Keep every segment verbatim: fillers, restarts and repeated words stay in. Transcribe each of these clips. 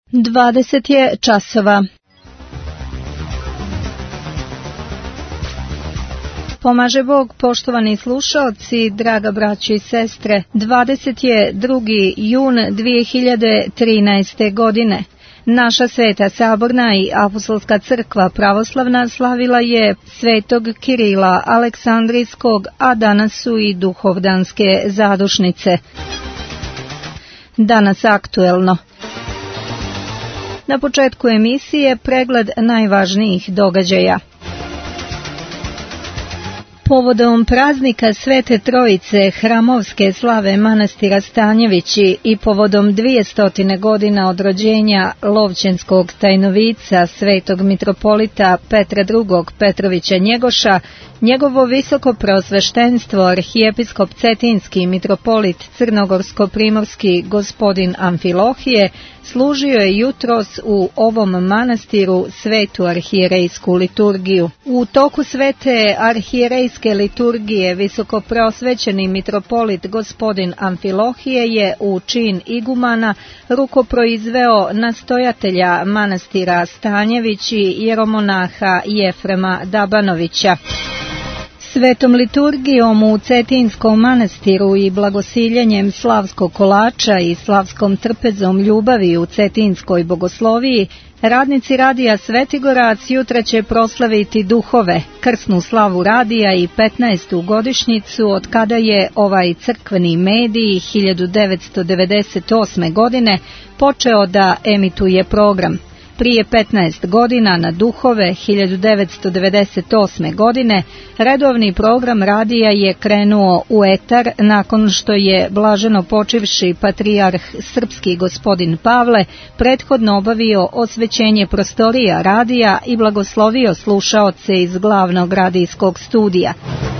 Dvadeset je časova. Pomaže Bog, poštovani slušaoci, draga braćo i sestre. dvadeset je drugi jun dvije hiljade trinaeste. godine. Naša Sveta Saborna i Apostolska crkva pravoslavna slavila je Svetog Kirila Aleksandrijskog, a danas su i duhovdanske zadušnice. Danas aktuelno. Na početku emisije pregled najvažnijih događaja. Povodom praznika Svete Trojice hramovske slave manastira Stanjevići i povodom dvijestotine godina od rođenja lovćenskog tajnovica svetog mitropolita Petra drugog Petrovića Njegoša, njegovo visoko preosveštenstvo arhijepiskop Cetinski mitropolit Crnogorsko-primorski gospodin Amfilohije služio je jutros u ovom manastiru svetu arhijerejsku liturgiju. U toku svete arhijerejske liturgije visoko preosvećeni mitropolit gospodin Amfilohije je u čin igumana rukoproizveo nastojatelja manastira Stanjevići jeromonaha Jefrema Dabanovića. Svetom liturgijom u Cetinskom manastiru i blagosiljenjem slavskog kolača i slavskom trpezom ljubavi u Cetinskoj bogosloviji, radnici radija Svetigorac jutra će proslaviti duhove, krsnu slavu radija i petnaestu godišnjicu od kada je ovaj crkveni medij hiljadu devetsto devedeset osme. godine počeo da emituje program. Prije petnaest godina na duhove hiljadu devetsto devedeset osme. godine redovni program radija je krenuo u etar nakon što je blaženo počivši patrijarh srpski gospodin Pavle prethodno obavio osvećenje prostorija radija i blagoslovio slušaoce iz glavnog radijskog studija.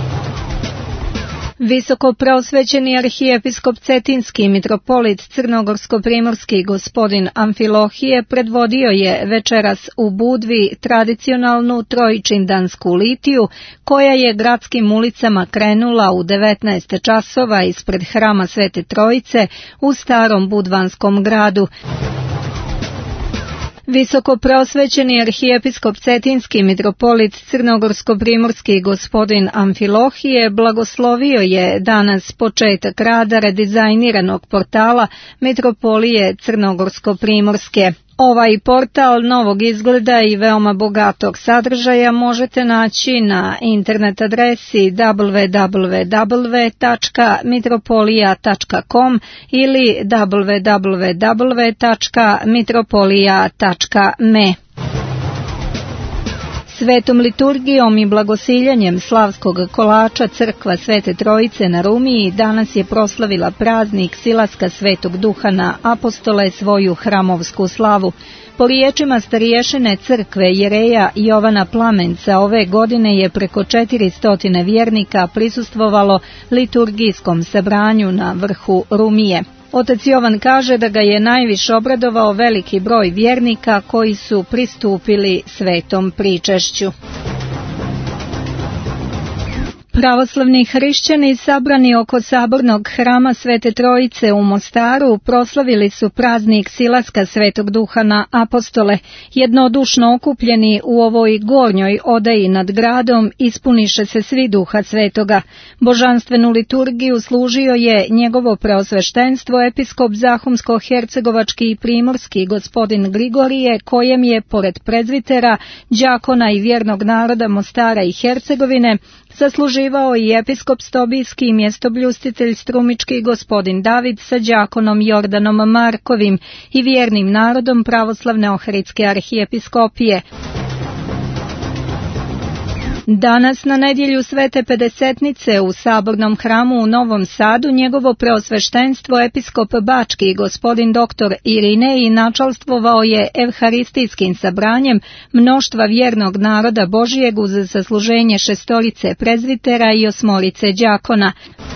Visoko preosvećeni arhijepiskop Cetinski mitropolit Crnogorsko-primorski gospodin Amfilohije predvodio je večeras u Budvi tradicionalnu trojičindansku litiju koja je gradskim ulicama krenula u devetnaest časova ispred hrama Svete Trojice u starom budvanskom gradu. Visoko preosvećeni arhijepiskop Cetinski mitropolit Crnogorsko-primorski gospodin Amfilohije blagoslovio je danas početak rada redizajniranog portala Mitropolije Crnogorsko-primorske. Ovaj portal novog izgleda i veoma bogatog sadržaja možete naći na internet adresi w w w tačka mitropolija tačka com ili w w w tačka mitropolija tačka me. Svetom liturgijom i blagosiljanjem slavskog kolača crkva Svete Trojice na Rumiji danas je proslavila praznik silaska Svetog Duha na apostole svoju hramovsku slavu. Po riječima stariješine crkve jereja Jovana Plamenca ove godine je preko četiristo vjernika prisustvovalo liturgijskom sabranju na vrhu Rumije. Otac Jovan kaže da ga je najviše obradovao veliki broj vjernika koji su pristupili svetom pričešću. Pravoslavni hrišćani sabrani oko sabornog hrama Svete Trojice u Mostaru proslavili su praznik silaska Svetog Duha na apostole. Jednodušno okupljeni u ovoj gornjoj odaji nad gradom ispuniše se svi Duha Svetoga. Božanstvenu liturgiju služio je njegovo preosveštenstvo episkop Zahumsko-hercegovački i primorski gospodin Grigorije, kojem je pored prezvitera, đakona i vjernog naroda Mostara i Hercegovine zasluživao i episkop Stobijski i mjestobljustitelj strumički gospodin David sa đakonom Jordanom Markovim i vjernim narodom pravoslavne Ohridske arhijepiskopije. Danas na nedjelju Svete Pedesetnice u Sabornom hramu u Novom Sadu njegovo preosveštenstvo episkop Bački gospodin doktor Irinej načalstvovao je evharistijskim sabranjem mnoštva vjernog naroda Božijeg uz zasluženje šestorice prezvitera i osmorice đakona.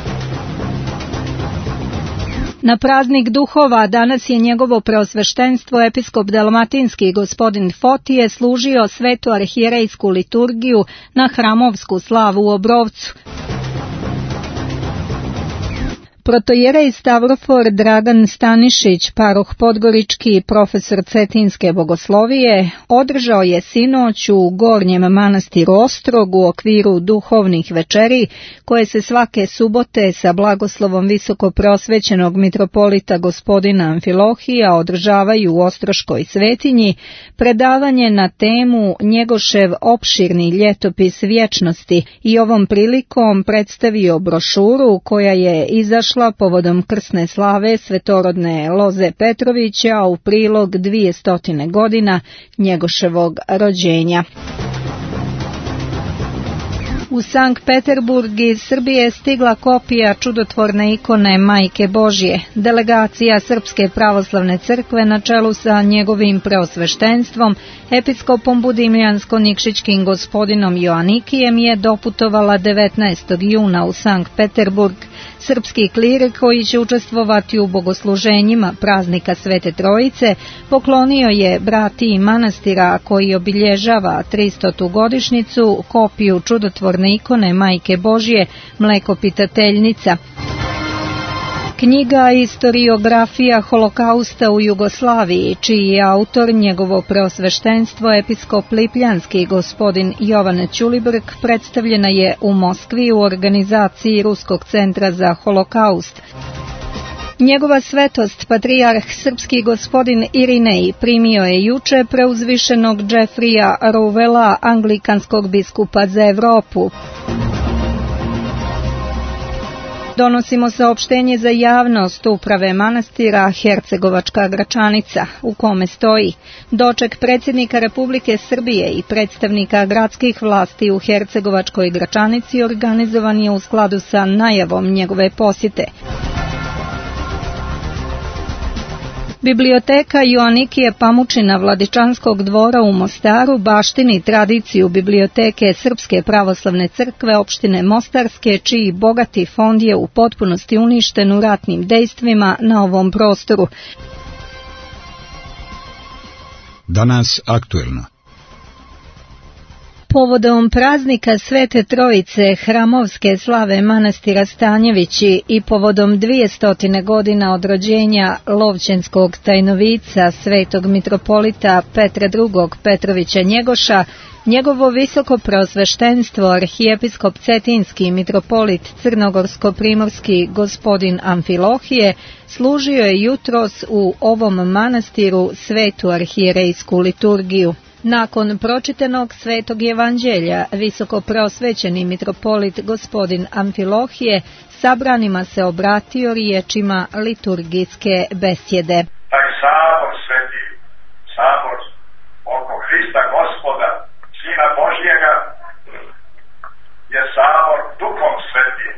Na praznik duhova danas je njegovo preosveštenstvo episkop Dalmatinski gospodin Fotije služio svetu arhijerejsku liturgiju na hramovsku slavu u Obrovcu. Protojerej Stavrofor Dragan Stanišić, paroh Podgorički i profesor Cetinske bogoslovije, održao je sinoć u Gornjem manastiru Ostrog u okviru duhovnih večeri, koje se svake subote sa blagoslovom visoko prosvećenog mitropolita gospodina Amfilohija održavaju u Ostroškoj svetinji, predavanje na temu Njegošev opširni ljetopis vječnosti i ovom prilikom predstavio brošuru koja je izašla povodom krsne slave svetorodne Loze Petrovića u prilog dvjesto godina Njegoševog rođenja. U Sankt Peterburg iz Srbije stigla kopija čudotvorne ikone Majke Božje. Delegacija Srpske pravoslavne crkve na čelu sa njegovim preosveštenstvom, episkopom Budimljansko-Nikšićkim gospodinom Joanikijem je doputovala devetnaestog juna u Sankt Peterburg. Srpski klir koji će učestvovati u bogosluženjima praznika Svete Trojice poklonio je bratiji manastira koji obilježava tristotu godišnjicu kopiju čudotvorne ikone Majke Božje Mlekopitateljnica. Knjiga Istoriografija holokausta u Jugoslaviji, čiji je autor njegovo preosveštenstvo episkop Lipljanski gospodin Jovan Ćulibrk, predstavljena je u Moskvi u organizaciji Ruskog centra za holokaust. Njegova svetost, patrijarh srpski gospodin Irinej, primio je juče preuzvišenog Džefrija Rouvela, anglikanskog biskupa za Evropu. Donosimo saopštenje za javnost uprave manastira Hercegovačka Gračanica, u kome stoji: doček predsjednika Republike Srbije i predstavnika gradskih vlasti u Hercegovačkoj Gračanici organizovan je u skladu sa najavom njegove posjete. Biblioteka Joanikije Pamučina Vladičanskog dvora u Mostaru baštini tradiciju biblioteke Srpske pravoslavne crkve opštine Mostarske, čiji bogati fond je u potpunosti uništen u ratnim dejstvima na ovom prostoru. Danas aktuelno. Povodom praznika Svete Trojice hramovske slave manastira Stanjevići i povodom dvjesto godina od rođenja Lovćenskog tajnovica svetog mitropolita Petra drugog Petrovića Njegoša, njegovo visoko preosveštenstvo arhijepiskop Cetinski mitropolit Crnogorsko-primorski gospodin Amfilohije služio je jutros u ovom manastiru svetu arhijerejsku liturgiju. Nakon pročitanog svetog evanđelja, visoko preosvećeni mitropolit gospodin Amfilohije sabranima se obratio riječima liturgijske besjede. Taj sabor sveti, sabor oko Hrista Gospoda, Sina Božjega, je sabor Duhom Svetim.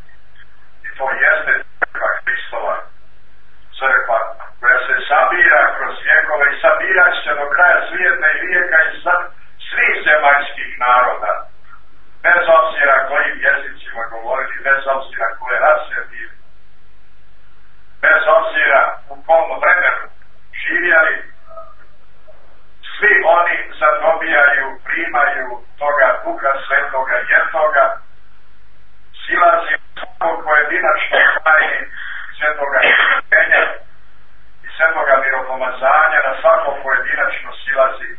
I to jeste crkva Hristova, crkva koja se sabira kroz vjekove i sabirat će do kraja svijeta i vijeka i svih zemaljskih naroda. Bez obzira kojim jezicima govorili, bez obzira koje rase bili, bez obzira u kom vremenu živjeli, svi oni zadobijaju, primaju toga Duha Svetoga jednoga, silazi u svakog pojedinačnog tajni svetoga krštenja i svetoga miropomazanja, na svako pojedinačno silazi.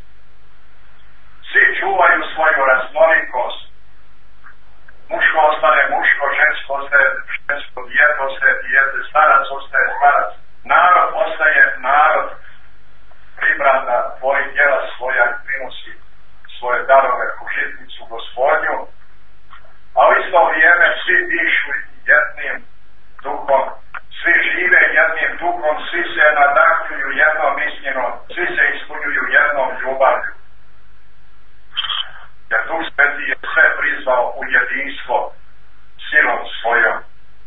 Svi čuvaju svoju raznolikost. Muško ostane muško, žensko ostaje žensko, dijete ostaje dijete, starac ostaje starac. Narod ostaje narod. Pribranda tvoj djela svoja prinosi svoje darove u žitnicu Gospodnju, a u isto vrijeme svi dišu jednim duhom, svi žive jednim duhom, svi se nadahnjuju jednom istinom, svi se ispunjuju jednom ljubavlju. Jer Duh Sveti je sve prizvao u jedinstvo silom svojom.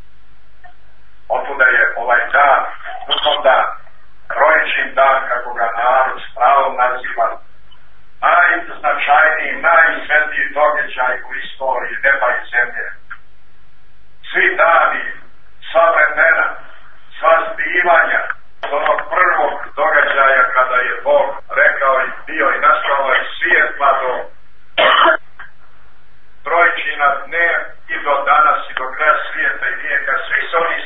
Otuda je ovaj dan, duhom dan, Trojičin dan, kako ga narod s pravom naziva, najznačajniji, najsvetiji događaj u istoriji neba i zemlje. Svi dani, sva vremena, sva zbivanja od onog prvog događaja kada je Bog rekao i bio i nastao je svijet pa do Trojičina dne i do danas i do kraja svijeta i vijeka, svi se oni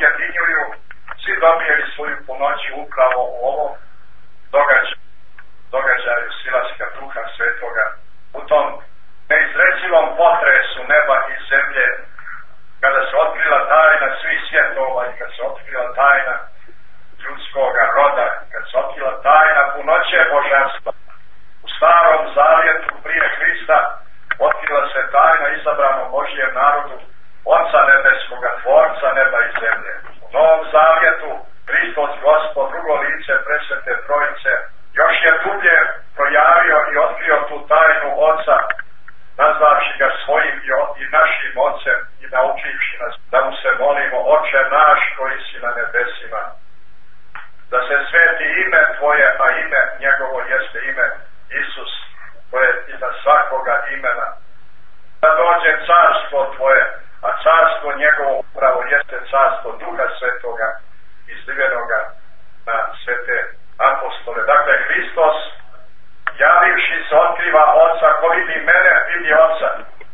objedinjuju, svi dobijaju svoju punoću upravo u ovom događaju, događaju silaska Duha Svetoga, u tom neizrecivom potresu neba i zemlje, kada se otkrila tajna svih svjetova i kad se otkrila tajna ljudskoga roda, kad se otkrila tajna punoće božanstva. U Starom Zavjetu prije Hrista otkrila se tajna izabranom Božjem narodu, Oca nebeskoga, Tvorca neba i zemlje. U Novom Zavjetu Hristos Gospod, drugo lice presvete Trojice, još je dublje projavio i otkrio tu tajnu Oca, nazvavši ga svojim i našim Ocem i naučivši nas da mu se molimo: Oče naš koji si na nebesima, da se sveti ime Tvoje, a ime njegovo jeste ime Isus, koje je iznad svakoga imena. Da dođe carstvo Tvoje, a carstvo njegovo upravo jeste carstvo Duha Svetoga, izlivenoga na svete apostole. Dakle, Hristos, javivši se, otkriva Oca, ko vidi mene, vidi Oca.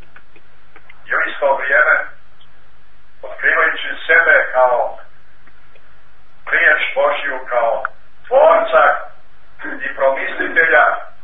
I u isto vrijeme, otkrivajući sebe kao riječ Božju, kao Tvorca i promislitelja,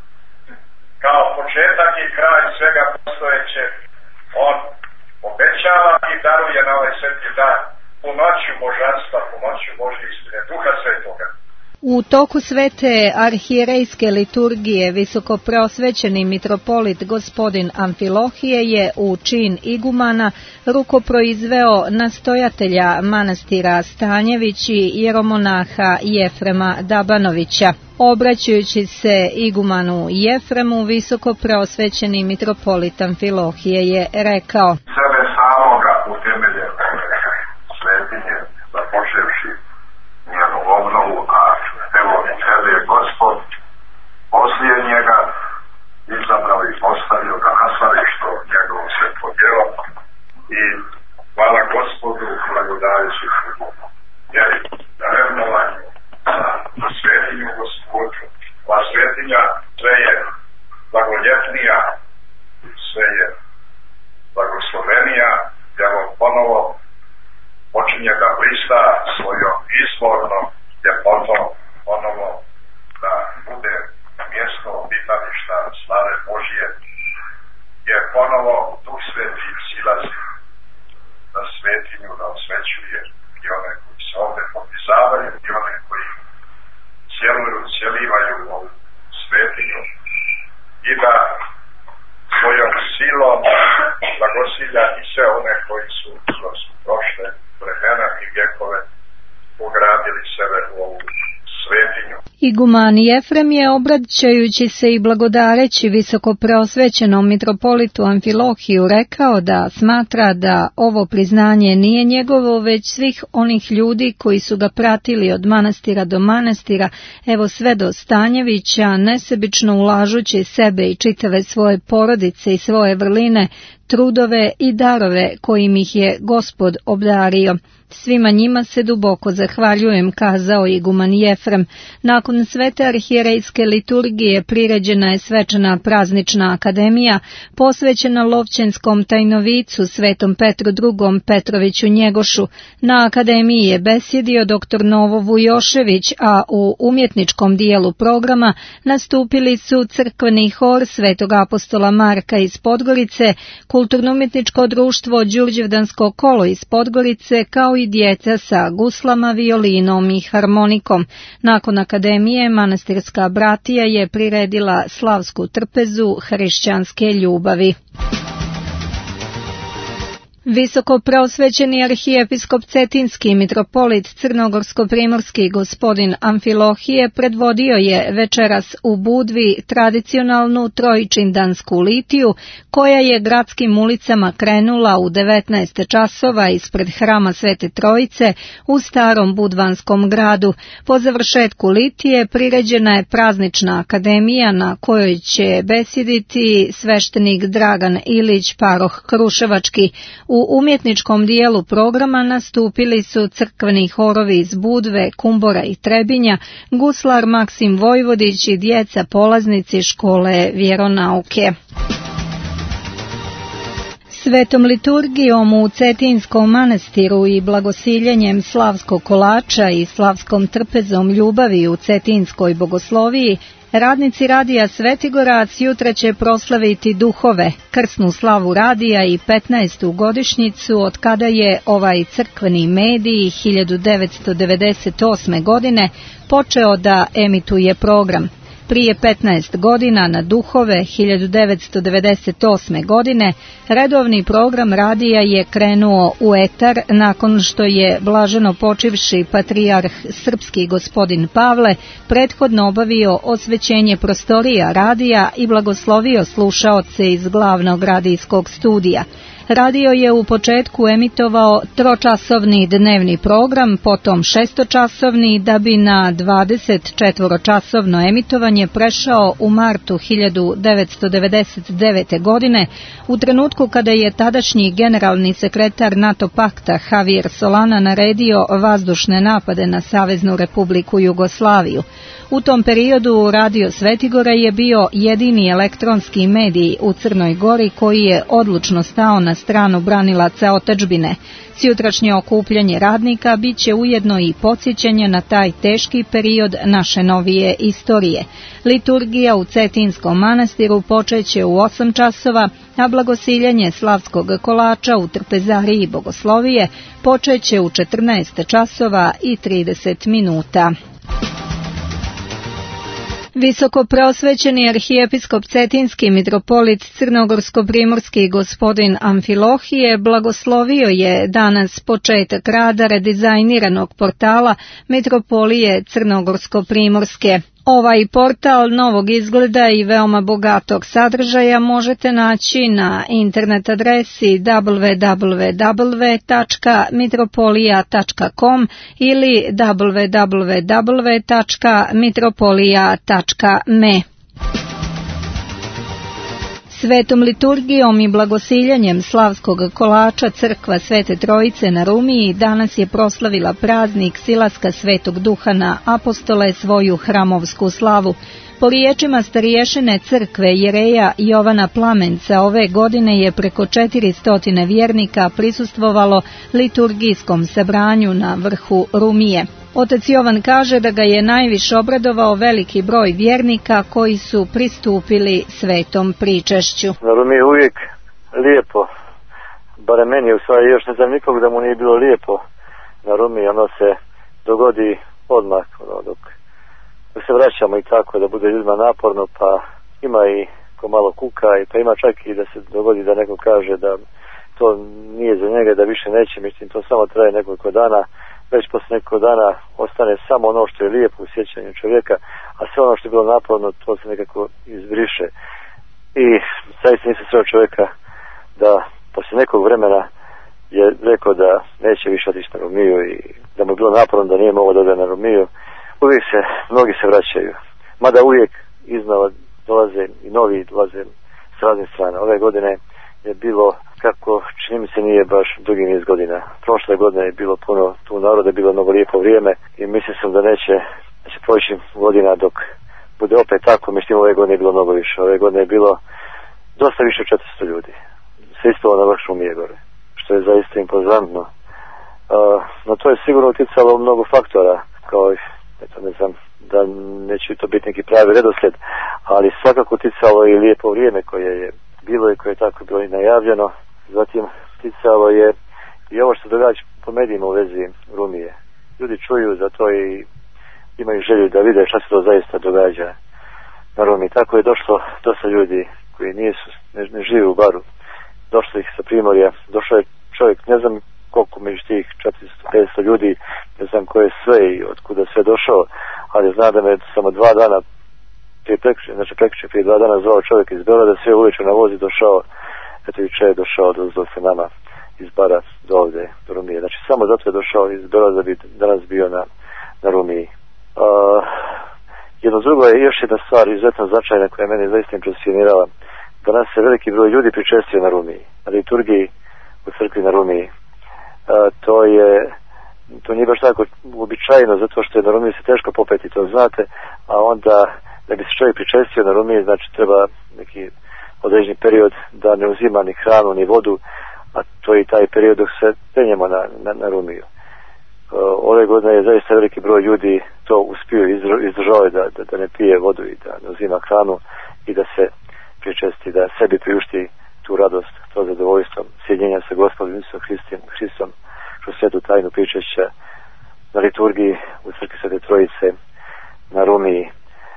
kao početak i kraj svega postojećeg, on obećava i daruje na ovaj sveti dan punoću božanstva, punoću Božje istine, Duha Svetoga. U toku svete arhijerejske liturgije visokopreosvećeni mitropolit gospodin Amfilohije je u čin igumana rukoproizveo nastojatelja manastira Stanjević i jeromonaha Jefrema Dabanovića. Obraćajući se igumanu Jefremu, visokopreosvećeni mitropolit Amfilohije je rekao: Sebe samoga utemelje svetinje, započevši njenu obnovu, a evo tebe je Gospod poslije njega izabrao i postavio ga na slavišto njegovo svetlo djelo i hvala Gospodu blagodajući jer na revnovanju za svetinju Gospodu. Ova svetinja sve je blagodjetnija, sve je blagoslovenija, evo ponovo počinje da blista svojom izvornom ljepotom, ponovo da bude mjesto obitališta slave Božje, jer ponovo Duh Sveti silazi na svetinju, da osvećuje i one koji se ovdje popizavaju i one koji cijeluju, cijelivaju ovu svetinju i da svojom silom blagosilja i sve one koji su kroz prošle vremena i vjekove ugradili sebe u ovu svetinju. Iguman Jefrem je, obraćajući se i blagodareći visokopreosvećenom mitropolitu Amfilohiju, rekao da smatra da ovo priznanje nije njegovo, već svih onih ljudi koji su ga pratili od manastira do manastira, evo sve do Stanjevića, nesebično ulažući sebe i čitave svoje porodice i svoje vrline, trudove i darove kojim ih je Gospod obdario. Svima njima se duboko zahvaljujem, kazao iguman Jefrem. Nakon svete arhijerejske liturgije priređena je svečana praznična akademija posvećena Lovćenskom tajnovicu svetom Petru drugom Petroviću Njegošu. Na akademiji je besjedio doktor Novo Vujošević, a u umjetničkom dijelu programa nastupili su crkveni hor svetog apostola Marka iz Podgorice, kulturno-umjetničko društvo Đurđevdansko kolo iz Podgorice, kao i djeca sa guslama, violinom i harmonikom. Nakon akademije manastirska bratija je priredila slavsku trpezu hrišćanske ljubavi. Visoko preosvećeni arhijepiskop Cetinski mitropolit Crnogorsko-primorski gospodin Amfilohije predvodio je večeras u Budvi tradicionalnu trojičindansku litiju koja je gradskim ulicama krenula u devetnaest časova ispred hrama Svete Trojice u starom budvanskom gradu. Po završetku litije priređena je praznična akademija na kojoj će besjediti sveštenik Dragan Ilić, paroh Kruševački. U umjetničkom dijelu programa nastupili su crkveni horovi iz Budve, Kumbora i Trebinja, guslar Maksim Vojvodić i djeca polaznici škole vjeronauke. Svetom liturgijom u Cetinskom manastiru i blagosiljenjem slavskog kolača i slavskom trpezom ljubavi u Cetinskoj bogosloviji, radnici radija Svetigorac jutra će proslaviti duhove, krsnu slavu radija i petnaestu godišnjicu od kada je ovaj crkveni medij hiljadu devetsto devedeset osme. godine počeo da emituje program. Prije petnaest godina na duhove hiljadu devetsto devedeset osme. godine redovni program radija je krenuo u etar nakon što je blaženo počivši patrijarh srpski gospodin Pavle prethodno obavio osvećenje prostorija radija i blagoslovio slušaoce iz glavnog radijskog studija. Radio je u početku emitovao tročasovni dnevni program, potom šestočasovni, da bi na dvadesetčetvoročasovno emitovanje prešao u martu hiljadu devetsto devedeset devete. godine, u trenutku kada je tadašnji generalni sekretar NATO pakta Javier Solana naredio vazdušne napade na Saveznu Republiku Jugoslaviju. U tom periodu Radio Svetigora je bio jedini elektronski medij u Crnoj Gori koji je odlučno stao na stranu branilaca otadžbine. Sjutrašnje okupljanje radnika bit će ujedno i podsjećanje na taj teški period naše novije istorije. Liturgija u Cetinskom manastiru počeće u osam časova, a blagosiljanje slavskog kolača u trpezariji bogoslovije počeće u četrnaest časova i trideset minuta. Visokopreosvećeni arhijepiskop Cetinski mitropolit Crnogorsko-primorski gospodin Amfilohije blagoslovio je danas početak rada redizajniranog portala Mitropolije Crnogorsko-primorske. Ovaj portal novog izgleda i veoma bogatog sadržaja možete naći na internet adresi w w w tačka mitropolija tačka com ili w w w tačka mitropolija tačka me. Svetom liturgijom i blagosiljanjem slavskog kolača crkva Svete Trojice na Rumiji danas je proslavila praznik silaska Svetog Duha na apostole svoju hramovsku slavu. Po riječima stariješine crkve jereja Jovana Plamenca ove godine je preko četiristo vjernika prisustvovalo liturgijskom sabranju na vrhu Rumije. Otac Jovan kaže da ga je najviše obradovao veliki broj vjernika koji su pristupili svetom pričešću. Na Rumiji je uvijek lijepo, barem meni u stvari, još ne znam nikog da mu nije bilo lijepo na Rumiji, ono se dogodi odmah, ono, dok, dok se vraćamo i tako, da bude ljudima naporno, pa ima i ko malo kuka, i pa ima čak i da se dogodi da neko kaže da to nije za njega, da više neće, mislim, to samo traje nekoliko dana. Već posle nekoliko dana ostane samo ono što je lijepo u sjećanju čovjeka, a sve ono što je bilo naporno, to se nekako izbriše. I zaista nisam sreo čovjeka da poslije nekog vremena je rekao da neće više otići na Rumiju i da mu je bilo naporno da nije mogao da ode na Rumiju. Uvijek se, mnogi se vraćaju. Mada uvijek iznova dolaze i novi dolaze s raznih strana. Ove godine je bilo, kako čini mi se, nije baš dugi niz godina. Prošle godine je bilo puno tu naroda, je bilo mnogo lijepo vrijeme i mislim sam da neće, neće proći godina dok bude opet tako. Mislim, ove godine je bilo mnogo više. Ove godine je bilo dosta više od četiristo ljudi. Se ispalo na vrh Rumije gore, što je zaista impozantno. Uh, no to je sigurno uticalo mnogo faktora, kao i, eto, ne znam, da neće to biti neki pravi redoslijed, ali svakako uticalo i lijepo vrijeme koje je bilo i koje je tako bilo i najavljeno. Zatim ticalo je i ovo što događa po medijima u vezi Rumije. Ljudi čuju za to i imaju želju da vide šta se to zaista događa na Rumiji. Tako je došlo dosta ljudi koji nisu, ne, ne žive u Baru. Došlo ih sa Primorja. Došao je čovjek, ne znam koliko među tih četiristo do petsto ljudi, ne znam ko je sve i od kuda sve došao, ali zna da me samo dva dana prije prekriče, znači prekriče prije dva dana zvao čovjek iz Beograda, sve uveče na vozi došao, eto juče je došao do, do se nama iz Bara do ovde, do Rumije. Znači samo zato je došao iz Beograda da bi danas bio na, na Rumiji. Uh, jedno drugo je još jedna stvar izuzetno značajna koja je mene zaista impresionirala. Danas se veliki broj ljudi pričestio na Rumiji, na liturgiji u crkvi na Rumiji. Uh, to je to nije baš tako uobičajeno, zato što je na Rumiji se teško popeti, to znate, a onda da bi se čovjek pričestio na Rumiji, znači treba neki određeni period da ne uzima ni hranu ni vodu, a to je i taj period dok se penjemo na, na, na Rumiju. Ove godine je zaista veliki broj ljudi to uspio izdržavati da, da, da ne pije vodu i da ne uzima hranu i da se pričesti, da sebi priušti tu radost, to zadovoljstvo sjedinjenja sa Gospodom Isusom Hristom kroz svetu tajnu pričešća na liturgiji u crkvi Svete Trojice na Rumiji.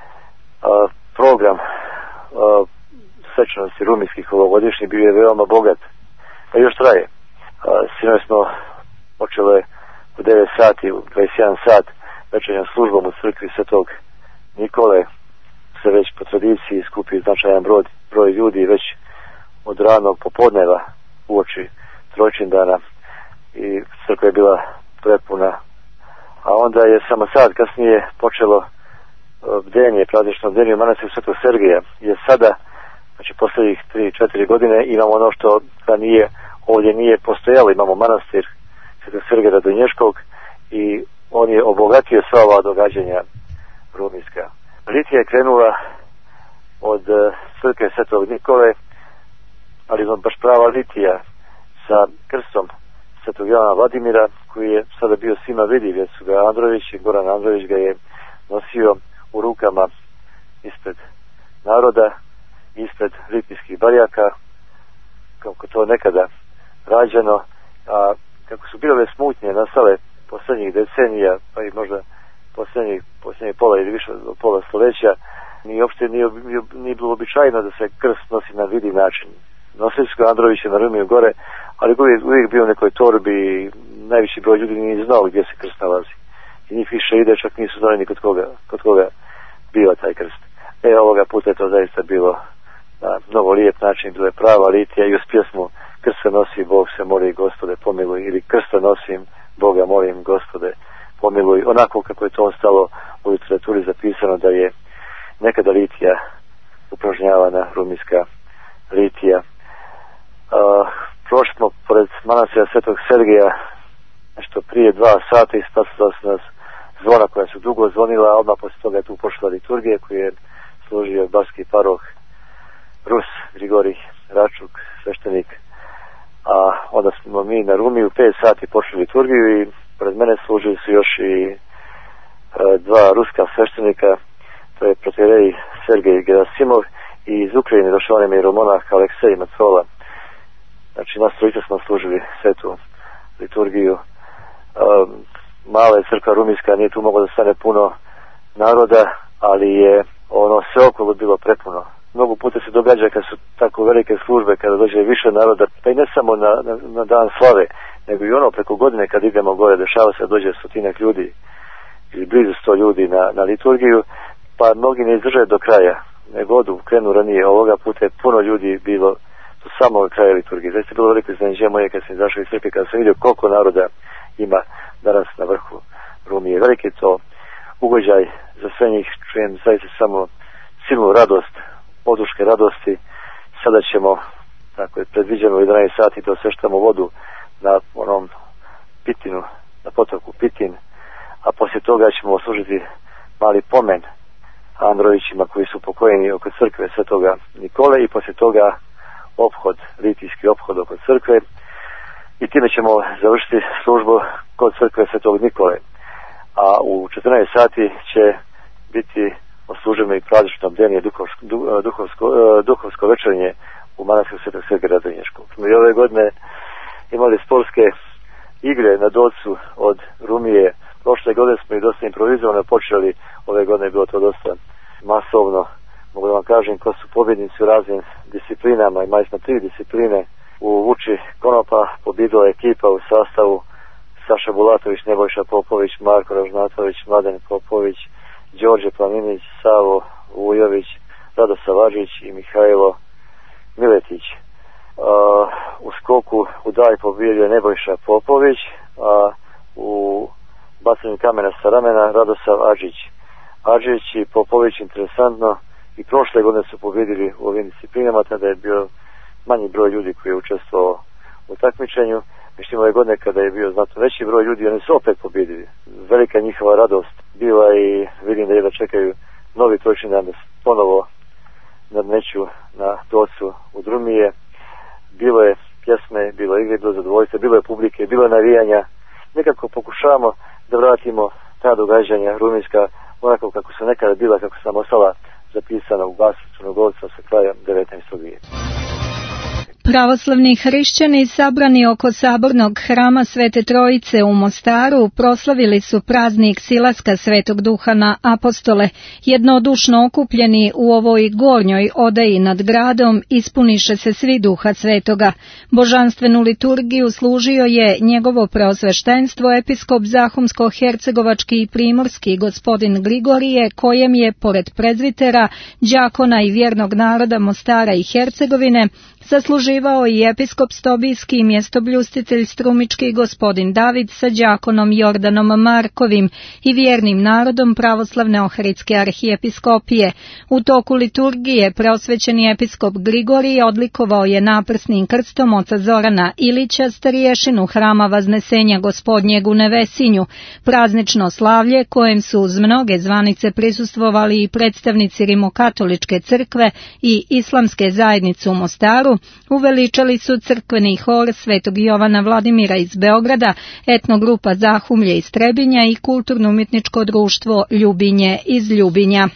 A, program a, svečanosti rumijskih ovogodišnjih bio je veoma bogat, a još traje. Sinoć smo počeli u devet sati, u dvadeset jedan sat večernjom službom u crkvi Svetog Nikole. Se već po tradiciji skupi značajan broj, broj ljudi već od ranog popodneva uoči Trojčindana i crkva je bila prepuna. A onda je samo sad kasnije počelo bdenje, praznično bdenje u manastiru Svetog Sergeja. Jer sada, znači posljednjih tri četiri godine, imamo ono što da nije, ovdje nije postojalo. Imamo manastir Svetog Sergeja Radonješkog i on je obogatio sva ova događanja rumijska. Litija je krenula od crkve Svetog Nikole, ali je baš prava litija sa krstom Svetog Jovana Vladimira, koji je sada bio svima vidljiv, jer su ga Andrović i Goran Andrović ga je nosio u rukama ispred naroda, ispred litijskih barjaka, kako to nekada rađeno, a kako su bile ove smutnje nastale posljednjih decenija, pa i možda posljednjih, posljednjih pola ili više od pola stoljeća, ni uopšte nije, nije bilo običajno da se krst nosi na vidi način. Nosili su ga Androvića na Rumiju gore, ali uvijek, uvijek bio u nekoj torbi i najviši broj ljudi nije znao gdje se krst nalazi. I njih više ide, čak nisu znali ni kod koga, kod koga bio taj krst. E, ovoga puta je to zaista bilo na mnogo lijep način, bilo je prava litija i uz pjesmu Krst se nosi, Bog se moli, Gospode pomiluj, ili Krst se nosim, Boga molim, Gospode pomiluj, onako kako je to ostalo u literaturi zapisano da je nekada litija upražnjavana, rumijska litija. Uh, prošli smo pored manastira Svetog Sergeja nešto prije dva sata i spasila su nas zvona koja su dugo zvonila, a odmah poslije toga je tu pošla liturgija koju je služio barski paroh Rus Grigorij Račuk, sveštenik. A onda smo mi na Rumiju u pet sati počeli liturgiju i pred mene služili su još i e, dva ruska sveštenika, to je protijerej Sergej Gerasimov i iz Ukrajine došao nam je romonah Aleksej Macola. Znači nas trojica smo služili svetu liturgiju. E, mala je crkva rumijska, nije tu moglo da stane puno naroda, ali je ono sve okolo bilo prepuno. Mnogo puta se događa kad su tako velike službe, kada dođe više naroda, pa i ne samo na, na, na dan slave, nego i ono preko godine kad idemo gore, dešava se da dođe stotinak ljudi ili blizu sto ljudi na, na liturgiju, pa mnogi ne izdržaju do kraja, nego odu, krenu ranije. Ovoga puta je puno ljudi bilo do samog kraja liturgije. Zaista je bilo veliko iznenađenje moje kad sam izašao iz crkve, kada sam vidio koliko naroda ima danas na vrhu Rumije. Veliki to ugođaj za sve njih, čujem zaista samo silnu radost, oduške radosti. Sada ćemo, tako je predviđeno u jedanaest sati, da osveštamo vodu na onom Pitinu, na potoku Pitin, a poslije toga ćemo služiti mali pomen Androvićima koji su pokojeni oko crkve Svetoga Nikole i poslije toga ophod, litijski ophod oko crkve i time ćemo završiti službu kod crkve Svetog Nikole. A u četrnaest sati će biti osluženo i praznično bdenje duhovsko, duhovsko, duhovsko večernje u manastiru Svetog Sergeja Radonješkog. I ove godine imali sportske igre na Dolcu od Rumije. Prošle godine smo i dosta improvizovano počeli, ove godine je bilo to dosta masovno. Mogu da vam kažem ko su pobjednici u raznim disciplinama, imali smo tri discipline. U Vuči Konopa pobjedila ekipa u sastavu Saša Bulatović, Nebojša Popović, Marko Ražnatović, Mladen Popović, Đorđe Planinić, Savo Vujović, Rado Savađić i Mihajlo Miletić. Uh, u skoku u dalj pobjedio je Nebojša Popović, a u bacanju kamena sa ramena Radosav Adžić. Adžić i Popović, interesantno, i prošle godine su pobjedili u ovim disciplinama, tada je bio manji broj ljudi koji je učestvovao u takmičenju. Međutim, ove godine kada je bio znatno veći broj ljudi, oni su opet pobjedili. Velika njihova radost bila i vidim da jedva čekaju novi Trojčindan da ponovo nadmeću na Dolcu Crkvenja rumunjska, onako kako su nekada bila, kako sam ostala zapisana u glasu Crnogorca sa kraja devetnaestog vijeka. Pravoslavni hrišćani sabrani oko sabornog hrama Svete Trojice u Mostaru proslavili su praznik silaska Svetog Duha na apostole. Jednodušno okupljeni u ovoj gornjoj odaji nad gradom ispuniše se svi Duha Svetoga. Božanstvenu liturgiju služio je njegovo preosveštenstvo episkop Zahumsko-hercegovački i primorski gospodin Grigorije, kojem je, pored prezvitera, đakona i vjernog naroda Mostara i Hercegovine, sasluživao i episkop Stobijski i mjestobljustitelj strumički gospodin David sa đakonom Jordanom Markovim i vjernim narodom pravoslavne Ohridske arhijepiskopije. U toku liturgije preosvećeni episkop Grigorije odlikovao je naprsnim krstom oca Zorana Ilića, stariješinu hrama Vaznesenja Gospodnjeg u Nevesinju. Praznično slavlje, kojem su uz mnoge zvanice prisustvovali i predstavnici Rimokatoličke crkve i Islamske zajednice u Mostaru, uveličali su crkveni hor Svetog Jovana Vladimira iz Beograda, etnogrupa Zahumlje iz Trebinja i kulturno-umjetničko društvo Ljubinje iz Ljubinja.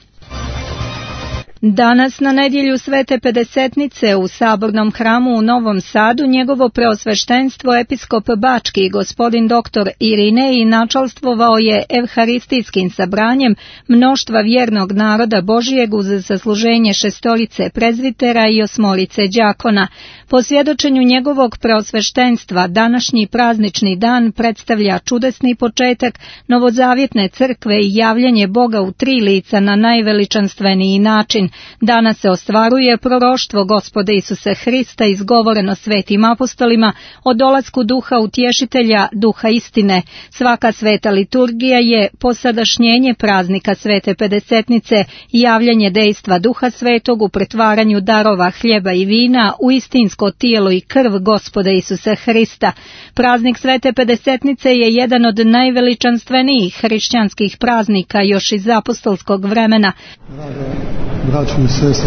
Danas na nedjelju Svete Pedesetnice u Sabornom hramu u Novom Sadu njegovo preosveštenstvo episkop Bački gospodin doktor Irinej načalstvovao je evharistijskim sabranjem mnoštva vjernog naroda Božijeg uz zasluženje šestorice prezvitera i osmorice đakona. Po svjedočenju njegovog preosveštenstva današnji praznični dan predstavlja čudesni početak novozavjetne crkve i javljanje Boga u tri lica na najveličanstveniji način. Danas se ostvaruje proroštvo Gospoda Isusa Hrista izgovoreno svetim apostolima o dolasku Duha Utješitelja, Duha istine. Svaka sveta liturgija je posadašnjenje praznika Svete Pedesetnice, javljanje dejstva Duha Svetog u pretvaranju darova hljeba i vina u istinsko tijelo i krv Gospoda Isusa Hrista. Praznik Svete Pedesetnice je jedan od najveličanstvenijih hrišćanskih praznika još iz apostolskog vremena. Braćo i sestre,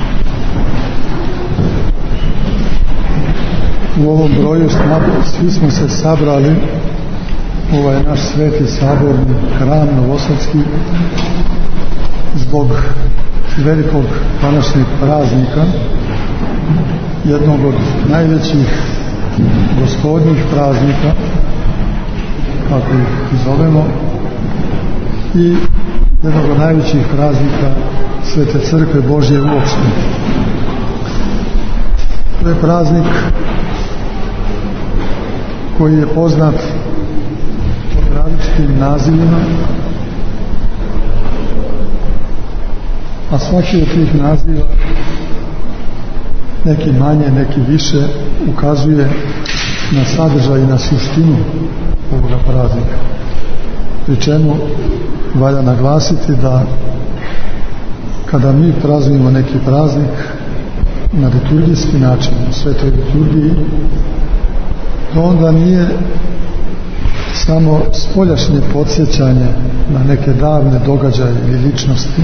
u ovom broju svi smo se sabrali u ovaj naš sveti saborni hram Novosadski zbog velikog današnjeg praznika, jednog od najvećih gospodnjih praznika, kako ih zovemo, i jednog od najvećih praznika Svete Crkve Božje uopšte. To je praznik koji je poznat pod različitim nazivima, a svaki od tih naziva, neki manje, neki više, ukazuje na sadržaj i na suštinu ovoga praznika. Pri čemu valja naglasiti da kada mi praznujemo neki praznik na liturgijski način, u svetoj liturgiji, to onda nije samo spoljašnje podsjećanje na neke davne događaje ili ličnosti,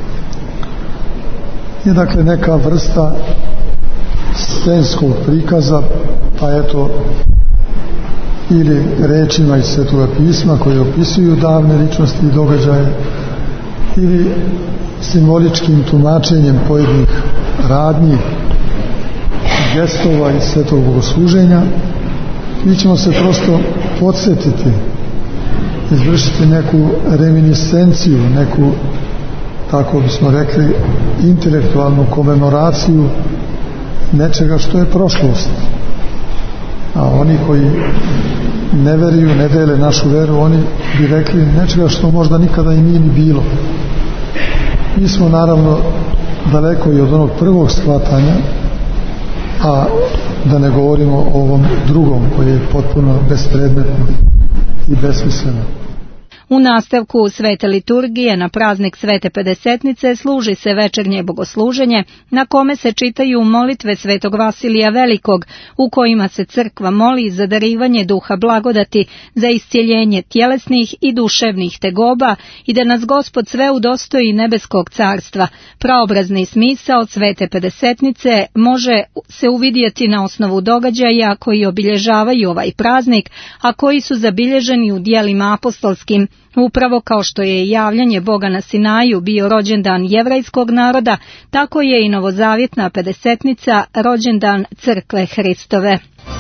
je dakle neka vrsta scenskog prikaza, pa eto, ili rečima iz Svetoga pisma koje opisuju davne ličnosti i događaje, ili simboličkim tumačenjem pojedinih radnji, gestova iz Svetog bogosluženja. Mi ćemo se prosto podsjetiti, izvršiti neku reminiscenciju, neku, tako bismo rekli, intelektualnu komemoraciju nečega što je prošlost. A oni koji ne veruju, ne dele našu veru, oni bi rekli nečega što možda nikada i nije ni bilo. Mi smo naravno daleko i od onog prvog shvatanja, a da ne govorimo o ovom drugom koji je potpuno bespredmetno i besmisleno. U nastavku svete liturgije na praznik Svete Pedesetnice služi se večernje bogosluženje na kome se čitaju molitve Svetog Vasilija Velikog, u kojima se crkva moli za darivanje duha blagodati, za iscjeljenje tjelesnih i duševnih tegoba i da nas Gospod sve udostoji nebeskog carstva. Praobrazni smisao Svete Pedesetnice može se uvidjeti na osnovu događaja koji obilježavaju ovaj praznik, a koji su zabilježeni u djelima apostolskim. Upravo kao što je javljanje Boga na Sinaju bio rođendan jevrejskog naroda, tako je i novozavjetna pedesetnica rođendan Crkve Hristove.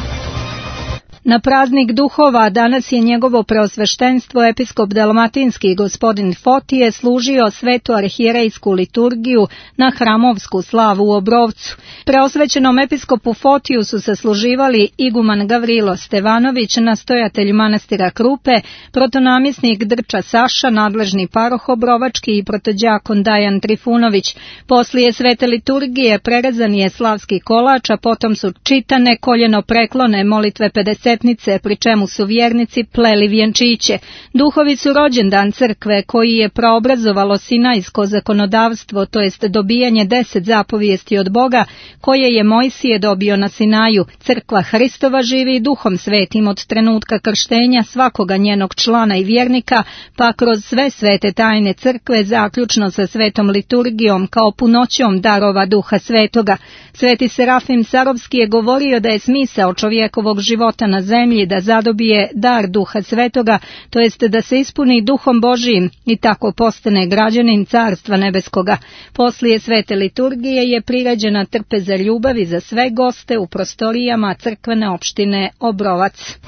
Na praznik duhova danas je njegovo preosveštenstvo episkop dalmatinski gospodin Fotije služio svetu arhijerejsku liturgiju na hramovsku slavu u Obrovcu. Preosvećenom episkopu Fotiju su se služivali iguman Gavrilo Stevanović, nastojatelj manastira Krupe, protonamjesnik Drča Saša, nadležni paroh Obrovački i protođakon Dajan Trifunović. Poslije svete liturgije prerezan je slavski kolač, a potom su čitane koljeno preklone molitve pedeset, pri čemu su vjernici pleli vjenčiće. Duhovi su rođendan crkve koji je preobrazovalo sinajsko zakonodavstvo, to jest dobijanje deset zapovijesti od Boga koje je Mojsije dobio na Sinaju. Crkva Hristova živi Duhom Svetim od trenutka krštenja svakoga njenog člana i vjernika, pa kroz sve svete tajne crkve zaključno sa svetom liturgijom kao punoćom darova Duha Svetoga. Sveti Serafim Sarovski je govorio da je smisao čovjekovog života na zemlji da zadobije dar Duha Svetoga, to jest da se ispuni Duhom Božijim i tako postane građanin Carstva Nebeskoga. Poslije svete liturgije je priređena trpeza ljubavi za sve goste u prostorijama crkvene opštine Obrovac.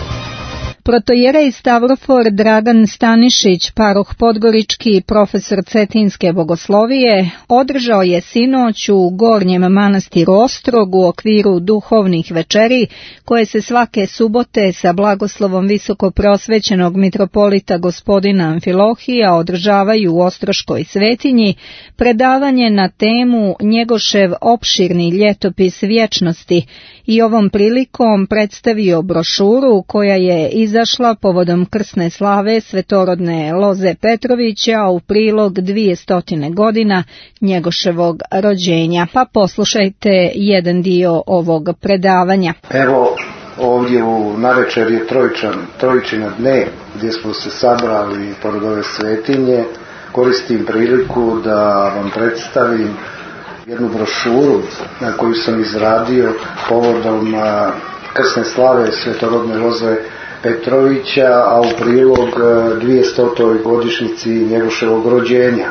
Protojerej Stavrofor Dragan Stanišić, paroh Podgorički i profesor Cetinske bogoslovije, održao je sinoć u Gornjem manastiru Ostrog u okviru duhovnih večeri, koje se svake subote sa blagoslovom visoko preosvećenog mitropolita gospodina Amfilohija održavaju u Ostroškoj svetinji, predavanje na temu Njegošev opširni ljetopis vječnosti, i ovom prilikom predstavio brošuru koja je izašla povodom krsne slave svetorodne Loze Petrovića u prilog dvijestotine godina Njegoševog rođenja. Pa poslušajte jedan dio ovog predavanja. Evo ovdje u navečer je Trojičan, Trojičina dne gdje smo se sabrali pored ove svetinje. Koristim priliku da vam predstavim jednu brošuru na koju sam izradio povodom krsne slave svetorodne Loze Petrovića, a u prilog dvijestotoj godišnjici Njegoševog rođenja.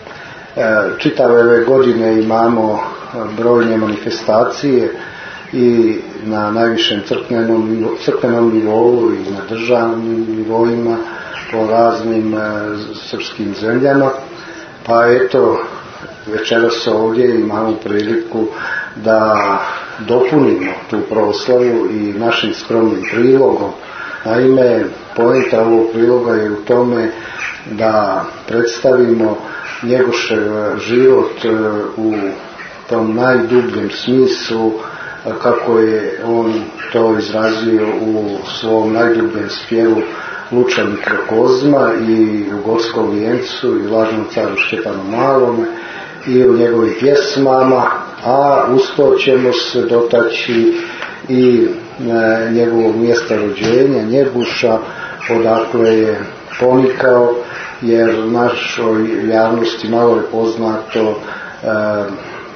Čitave ove godine imamo brojne manifestacije i na najvišem crkvenom, crkvenom nivou i na državnim nivoima po raznim srpskim zemljama, pa eto večeras ovdje imamo priliku da dopunimo tu proslavu i našim skromnim prilogom. Naime, poenta ovog priloga je u tome da predstavimo Njegošev život u tom najdubljem smislu, kako je on to izrazio u svom najdubljem spjevu Luča Mikrokozma i u Gorskom vijencu i Lažnom caru Šćepanu Malome i u njegovim pjesmama, a usto ćemo se dotaći i njegovog mjesta rođenja, Njeguša, odakle je ponikao, jer našoj javnosti malo je poznato e,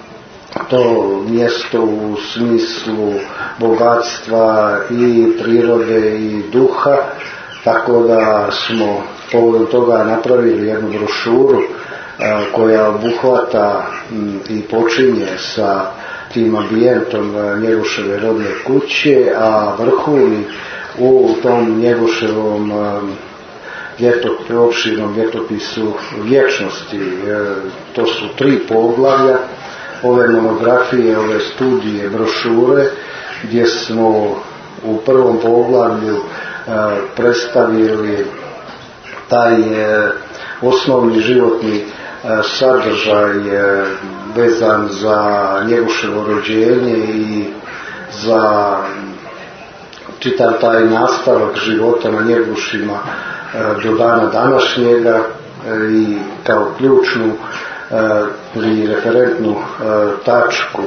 to mjesto u smislu bogatstva i prirode i duha, tako da smo povodom toga napravili jednu brošuru koja obuhvata i počinje sa tim ambijentom Njegoševe rodne kuće, a vrhuni u tom Njegoševom opširnom ljetopisu vječnosti. To su tri poglavlja ove monografije, ove studije, brošure, gdje smo u prvom poglavlju predstavili taj osnovni životni sadržaj vezan za Njegoševo rođenje i za čitav taj nastavak života na Njegušima do dana današnjega i kao ključnu ili referentnu tačku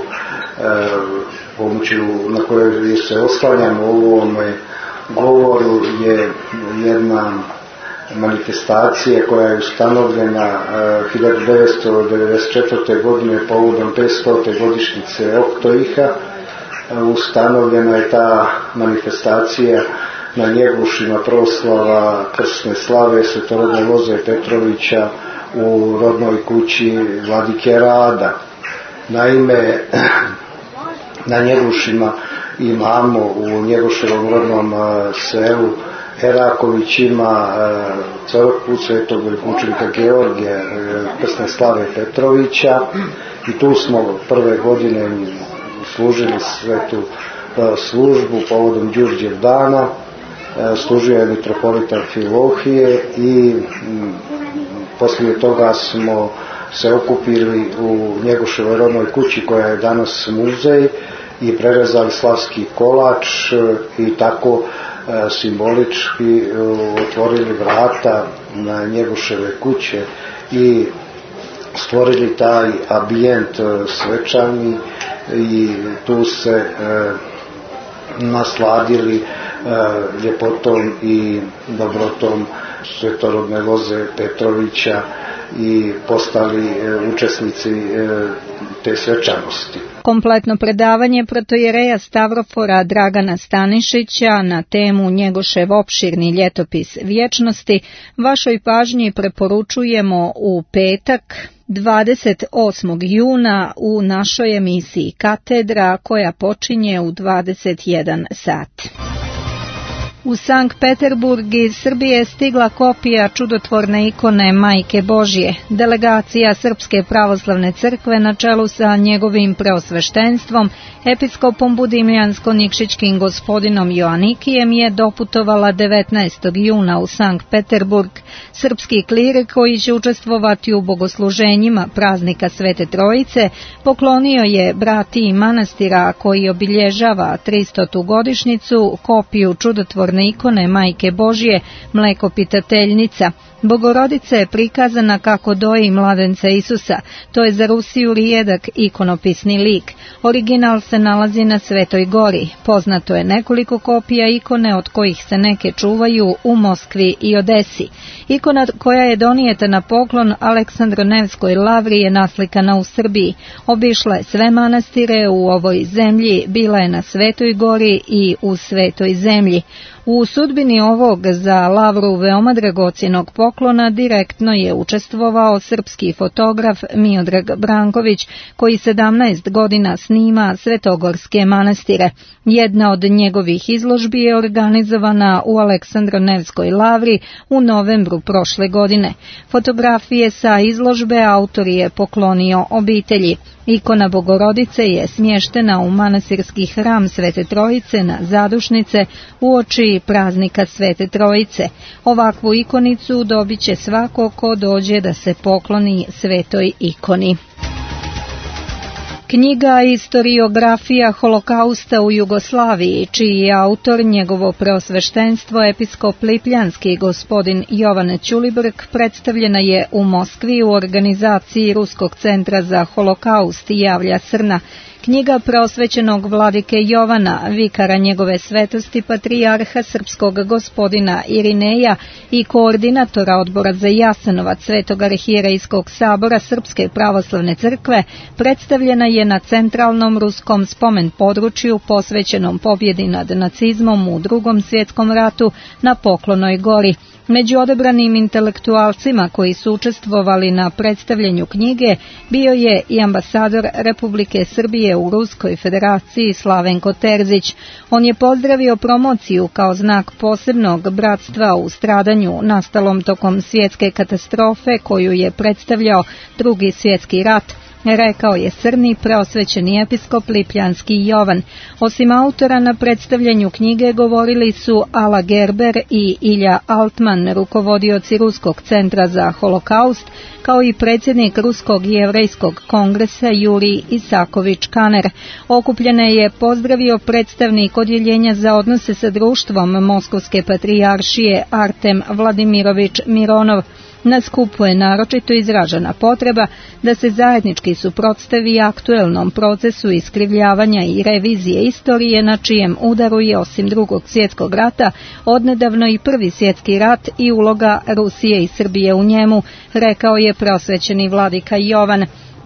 pomoću na kojoj se oslanjamo u ovome govoru je jedna manifestacija koja je ustanovljena hiljadu devetsto devedeset četvrte. godine povodom petstote godišnjice Oktoiha. Ustanovljena je ta manifestacija na Njegušima proslava krsne slave svetorodne loze Petrovića u rodnoj kući vladike Rada. Naime, na Njegušima imamo u Njegoševom rodnom selu Eraković ima crkvu svetog mučenika Georgija krsne slave Petrovića i tu smo prve godine služili svetu službu povodom Đurđev dana. Služio je mitropolita Amfilohije i poslije toga smo se okupili u Njegoševoj rodnoj kući koja je danas muzej i prerezali slavski kolač i tako simbolički otvorili vrata na Njegoševe kuće i stvorili taj ambijent svečani i tu se e, nasladili e, ljepotom i dobrotom svetorodne loze Petrovića i postali e, učesnici e, te svečanosti. Kompletno predavanje protojereja Stavrofora Dragana Stanišića na temu Njegošev opširni ljetopis vječnosti vašoj pažnji preporučujemo u petak dvadeset osmog juna u našoj emisiji Katedra koja počinje u dvadeset jedan sat. U Sankt Peterburg iz Srbije je stigla kopija čudotvorne ikone Majke Božje. Delegacija Srpske pravoslavne crkve na čelu sa njegovim preosveštenstvom, episkopom Budimljansko-Nikšićkim gospodinom Joanikijem je doputovala devetnaestog juna u Sankt Peterburg. Srpski klir koji će učestvovati u bogosluženjima praznika Svete Trojice poklonio je bratiji manastira koji obilježava tristotu godišnjicu kopiju čudotvorne ikone Majke Božje, mlekopitateljnica. Bogorodica je prikazana kako doji mladenca Isusa, to je za Rusiju rijedak ikonopisni lik. Original se nalazi na Svetoj gori. Poznato je nekoliko kopija ikone od kojih se neke čuvaju u Moskvi i Odesi. Ikona koja je donijeta na poklon Aleksandro-Nevskoj lavri je naslikana u Srbiji. Obišla je sve manastire u ovoj zemlji, bila je na Svetoj gori i u Svetoj zemlji. U sudbini ovog za lavru veoma dragocjenog poklona direktno je učestvovao srpski fotograf Miodrag Branković, koji sedamnaest godina snima svetogorske manastire. Jedna od njegovih izložbi je organizovana u Aleksandro-Nevskoj lavri u novembru prošle godine. Fotografije sa izložbe autor je poklonio obitelji. Ikona Bogorodice je smještena u manastirski hram Svete Trojice na Zadušnice uoči praznika Svete Trojice. Ovakvu ikonicu dobit će svako ko dođe da se pokloni svetoj ikoni. Knjiga Istoriografija holokausta u Jugoslaviji, čiji je autor njegovo preosveštenstvo episkop Lipljanski gospodin Jovan Ćulibrk, predstavljena je u Moskvi u organizaciji Ruskog centra za holokaust Javlja Srna. Knjiga preosvećenog vladike Jovana, vikara njegove svetosti patrijarha srpskog gospodina Irineja i koordinatora odbora za Jasenovac Svetog arhijerejskog sabora Srpske pravoslavne crkve, predstavljena je na centralnom ruskom spomen području posvećenom pobjedi nad nacizmom u Drugom svjetskom ratu na Poklonoj gori. Među odabranim intelektualcima koji su učestvovali na predstavljanju knjige bio je i ambasador Republike Srbije u Ruskoj federaciji Slavenko Terzić. On je pozdravio promociju kao znak posebnog bratstva u stradanju nastalom tokom svjetske katastrofe koju je predstavljao Drugi svjetski rat. Rekao je crni preosvećeni episkop Lipljanski Jovan. Osim autora na predstavljanju knjige govorili su Ala Gerber i Ilja Altman, rukovodioci Ruskog centra za holokaust, kao i predsjednik Ruskog jevrejskog kongresa Jurij Isaković-Kaner. Okupljene je pozdravio predstavnik odjeljenja za odnose sa društvom Moskovske patrijaršije Artem Vladimirović Mironov. Na skupu je naročito izražena potreba da se zajednički suprotstavi aktuelnom procesu iskrivljavanja i revizije istorije na čijem udaru je osim Drugog svjetskog rata odnedavno i Prvi svjetski rat i uloga Rusije i Srbije u njemu, rekao je preosvećeni vladika Jovan.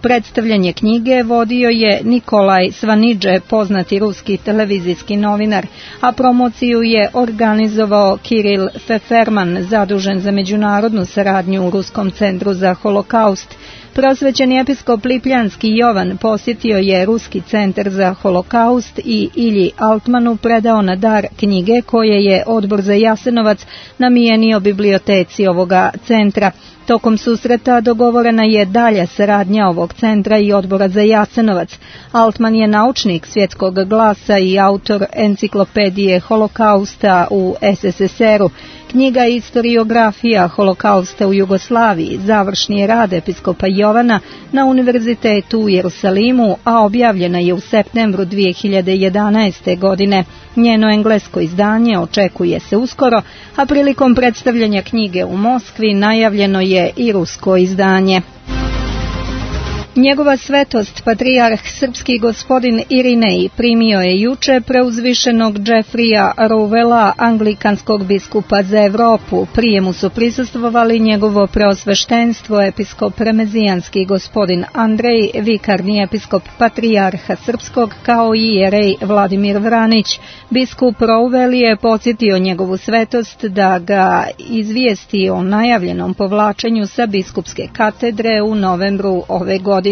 Predstavljanje knjige vodio je Nikolaj Svanidže, poznati ruski televizijski novinar, a promociju je organizovao Kiril Feferman, zadužen za međunarodnu saradnju u Ruskom centru za holokaust. Prosvećeni episkop Lipljanski Jovan posjetio je Ruski centar za holokaust i Ilji Altmanu predao na dar knjige koje je Odbor za Jasenovac namijenio biblioteci ovoga centra. Tokom susreta dogovorena je dalja saradnja ovog centra i Odbora za Jasenovac. Altman je naučnik Svjetskog glasa i autor enciklopedije holokausta u es es es eru. Knjiga Istoriografija holokausta u Jugoslaviji završni je rad episkopa Jovana na Univerzitetu u Jerusalimu, a objavljena je u septembru dvije hiljade jedanaeste. godine. Njeno englesko izdanje očekuje se uskoro, a prilikom predstavljanja knjige u Moskvi najavljeno je i rusko izdanje. Njegova svetost, patrijarh srpski gospodin Irinej, primio je juče preuzvišenog Jeffreya Rowella, anglikanskog biskupa za Europu. Prijemu su prisustvovali njegovo preosveštenstvo, episkop remezijanski gospodin Andrej, vikarni episkop patrijarha srpskog, kao i jerej Vladimir Vranić. Biskup Rowell je podsjetio njegovu svetost da ga izvijesti o najavljenom povlačenju sa biskupske katedre u novembru ove godine.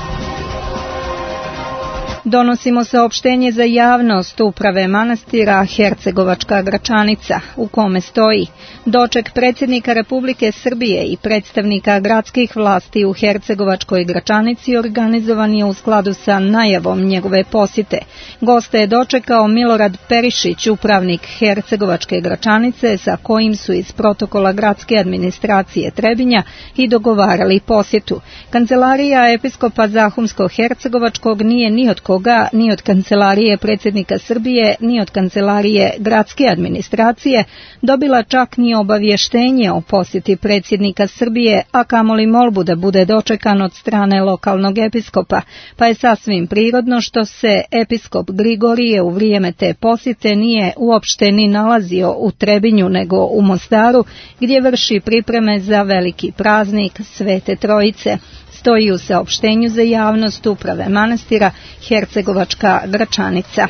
Donosimo saopštenje za javnost uprave manastira Hercegovačka Gračanica, u kome stoji: doček predsjednika Republike Srbije i predstavnika gradskih vlasti u Hercegovačkoj Gračanici organizovan je u skladu sa najavom njegove posjete. Goste je dočekao Milorad Perišić, upravnik Hercegovačke Gračanice, sa kojim su iz protokola gradske administracije Trebinja i dogovarali posjetu. Kancelarija episkopa Zahumsko-Hercegovačkog nije ni od koga, ni od kancelarije predsjednika Srbije, ni od kancelarije gradske administracije dobila čak ni obavještenje o posjeti predsjednika Srbije, a kamoli molbu da bude dočekan od strane lokalnog episkopa, pa je sasvim prirodno što se episkop Grigorije u vrijeme te posjete nije uopšte ni nalazio u Trebinju nego u Mostaru, gdje vrši pripreme za veliki praznik Svete Trojice. Stoji u saopštenju za javnost uprave manastira Hercegovačka Gračanica.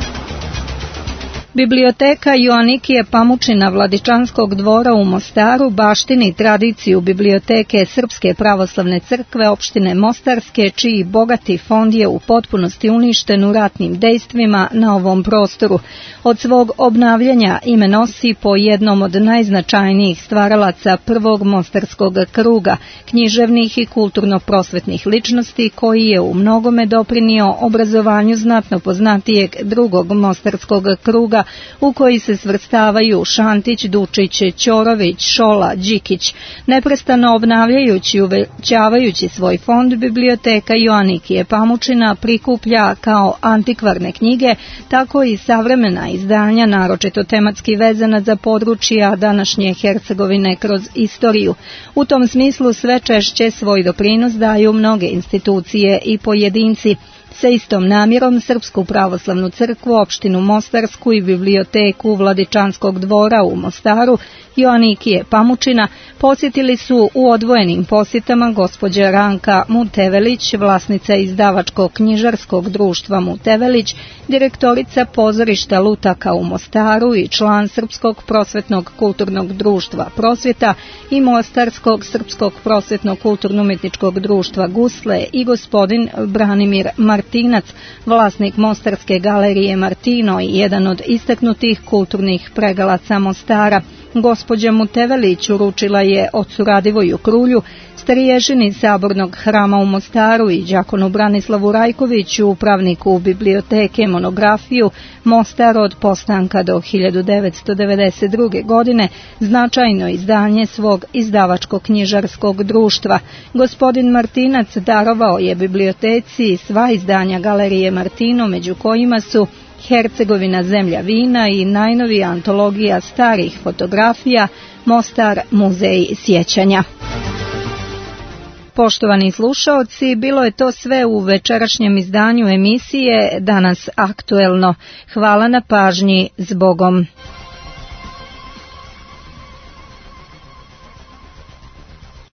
Biblioteka Joanikije Pamučina Vladičanskog dvora u Mostaru baštini tradiciju biblioteke Srpske pravoslavne crkve opštine Mostarske, čiji bogati fond je u potpunosti uništen u ratnim dejstvima na ovom prostoru. Od svog obnavljanja ime nosi po jednom od najznačajnijih stvaralaca prvog mostarskog kruga, književnih i kulturno-prosvetnih ličnosti, koji je u mnogome doprinio obrazovanju znatno poznatijeg drugog mostarskog kruga, u koji se svrstavaju Šantić, Dučić, Ćorović, Šola, Đikić. Neprestano obnavljajući i uvećavajući svoj fond, biblioteka Joanikije Pamučina prikuplja kao antikvarne knjige, tako i savremena izdanja, naročito tematski vezana za područja današnje Hercegovine kroz istoriju. U tom smislu sve češće svoj doprinos daju mnoge institucije i pojedinci. Sa istom namjerom Srpsku pravoslavnu crkvu, opštinu Mostarsku i biblioteku Vladičanskog dvora u Mostaru Joanikije Pamučina posjetili su u odvojenim posjetama gospođa Ranka Mutevelić, vlasnica izdavačkog knjižarskog društva Mutevelić, direktorica pozorišta Lutaka u Mostaru i član Srpskog prosvetnog kulturnog društva Prosvjeta i Mostarskog Srpskog prosvetnog kulturno-umjetničkog društva Gusle i gospodin Branimir Martinac, vlasnik Mostarske galerije Martino i jedan od istaknutih kulturnih pregalaca Mostara. Gospođa Mutevelić uručila je ocu Radivoju Krulju, stariježini Sabornog hrama u Mostaru i đakonu Branislavu Rajkoviću, upravniku biblioteke, monografiju Mostar od postanka do hiljadu devetsto devedeset druge. godine, značajno izdanje svog izdavačko-knjižarskog društva. Gospodin Martinac darovao je biblioteci sva izdanja galerije Martino, među kojima su Hercegovina zemlja vina i najnovija antologija starih fotografija Mostar muzej sjećanja. Poštovani slušaoci, bilo je to sve u večerašnjem izdanju emisije Danas aktuelno. Hvala na pažnji, zbogom.